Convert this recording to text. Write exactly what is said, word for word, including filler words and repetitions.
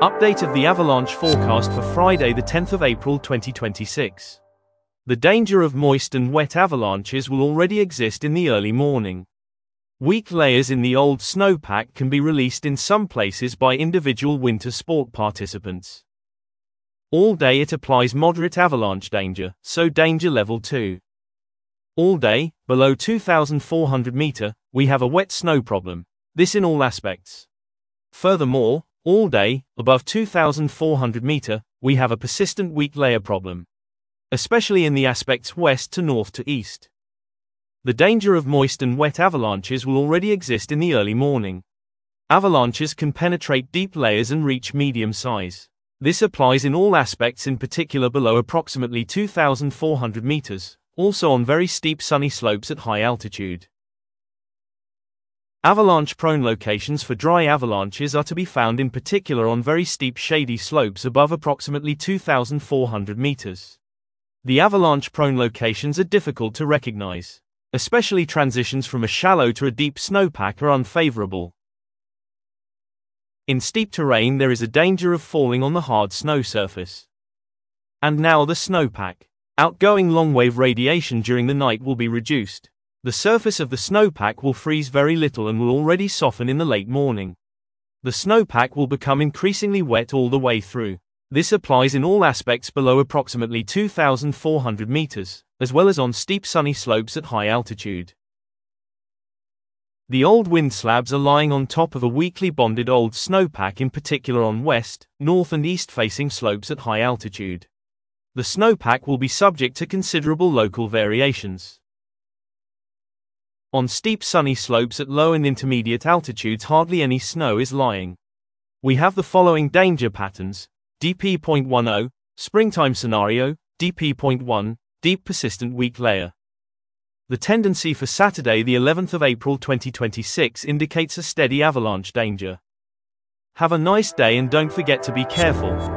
Update of the avalanche forecast for Friday the tenth of April twenty twenty-six. The danger of moist and wet avalanches will already exist in the early morning. Weak layers in the old snowpack can be released in some places by individual winter sport participants. All day it applies moderate avalanche danger, so danger level two. All day, below two thousand four hundred meters, we have a wet snow problem, this in all aspects. Furthermore, all day, above two thousand four hundred meters, we have a persistent weak layer problem, especially in the aspects west to north to east. The danger of moist and wet avalanches will already exist in the early morning. Avalanches can penetrate deep layers and reach medium size. This applies in all aspects, in particular below approximately two thousand four hundred meters, also on very steep sunny slopes at high altitude. Avalanche-prone locations for dry avalanches are to be found in particular on very steep shady slopes above approximately two thousand four hundred meters. The avalanche-prone locations are difficult to recognize. Especially transitions from a shallow to a deep snowpack are unfavorable. In steep terrain there is a danger of falling on the hard snow surface. And now the snowpack. Outgoing long-wave radiation during the night will be reduced. The surface of the snowpack will freeze very little and will already soften in the late morning. The snowpack will become increasingly wet all the way through. This applies in all aspects below approximately two thousand four hundred meters, as well as on steep sunny slopes at high altitude. The old wind slabs are lying on top of a weakly bonded old snowpack, in particular on west, north and east facing slopes at high altitude. The snowpack will be subject to considerable local variations. On steep sunny slopes at low and intermediate altitudes hardly any snow is lying. We have the following danger patterns: D P zero point ten, springtime scenario, D P zero point one, deep persistent weak layer. The tendency for Saturday the eleventh of April twenty twenty-six indicates a steady avalanche danger. Have a nice day and don't forget to be careful.